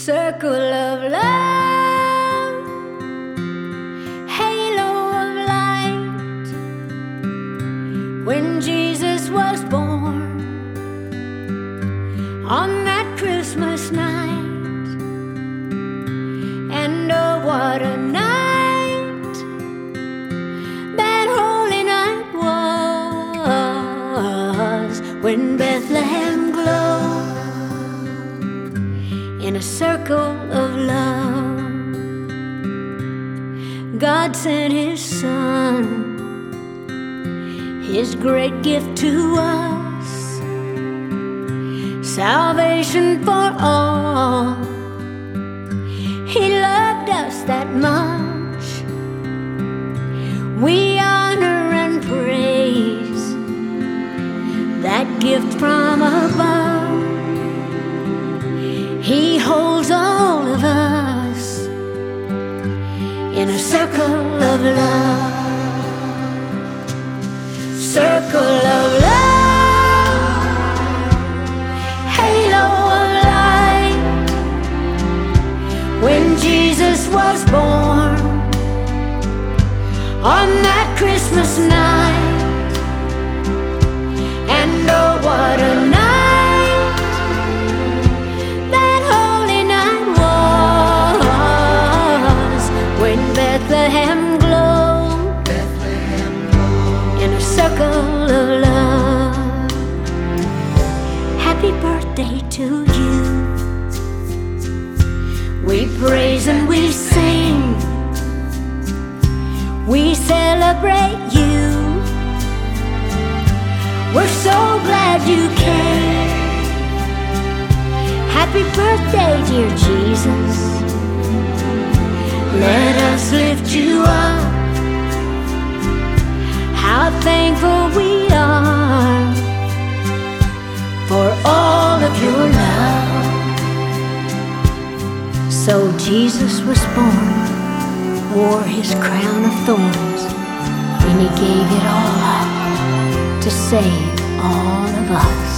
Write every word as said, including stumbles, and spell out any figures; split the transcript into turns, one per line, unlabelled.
Circle of love, halo of light. When Jesus was born on that Christmas night, and oh, what a night that holy night was, when Bethlehem glowed in a circle of love. God sent His Son, His great gift to us, salvation for all. He loved us that much. We honor and praise that gift from above. He holds all of us in a circle of love. Circle of love, halo of light. When Jesus was born on that Christmas night, and oh, what a night Bethlehem glowed, Bethlehem glowed in a circle of love. Happy birthday to you. We praise and we sing, we celebrate you. We're so glad you came. Happy birthday, dear Jesus. Let us lift you up. How thankful we are for all of your love. So Jesus was born, wore His crown of thorns, and He gave it all up to save all of us.